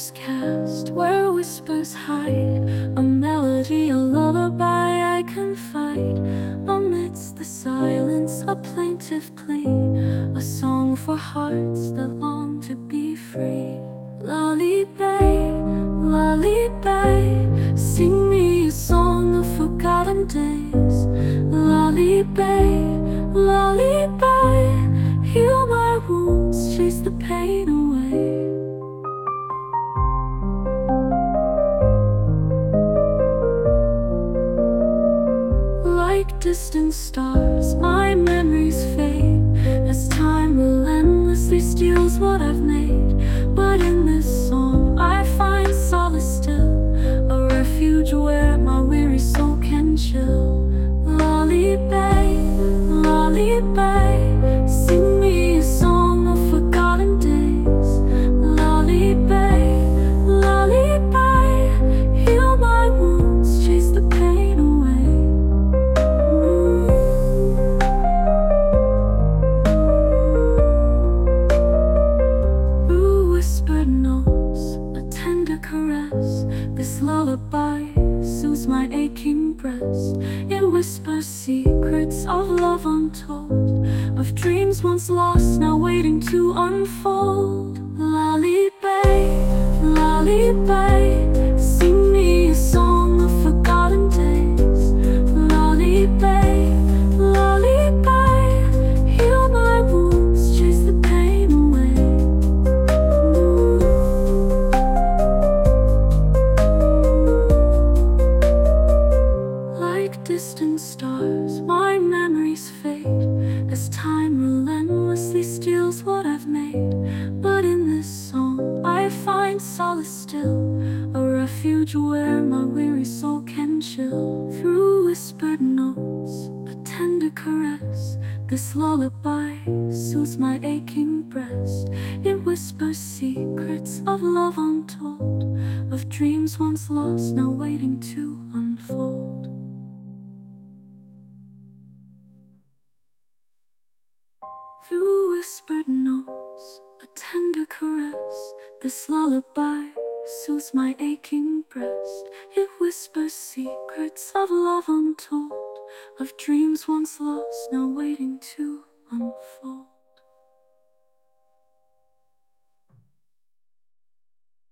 shadows cast where whispers hide, a melody, a lullaby I confide. Amidst the silence, a plaintive plea, a song for hearts that long to be free. Lullaby, lullaby, sing me a song of forgotten days. Lullaby, lullaby, heal my wounds, chase the pain away. Like distant stars, my memories fade as time relentlessly steals what I've made. But in this song I find solace still, a refuge where my weary soul can chill. Lullaby, lullaby, sing me a song of forgotten days. Lullaby, lullaby, heal my wounds, chase the pain away. Through whispered notes, a tender caress, this lullaby soothes my aching breast. It whispers secrets of love untold, of dreams once lost now waiting to unfold. Lullaby, lullaby, sing me a song of forgotten days. Lullaby, lullaby, heal my wounds, chase the pain away. Like distant stars, my memories fade as time relentlessly steals what I've made. But in this song I find solace still, a refuge where my weary soul can chill. Through whispered notes, a tender caress, this lullaby soothes my aching breast. It whispers secrets of love untold, of dreams once lost now waiting to unfold. Through whispered notes, a tender caress, this lullaby soothes my aching breast. It whispers secrets of love untold, of dreams once lost now waiting to unfold.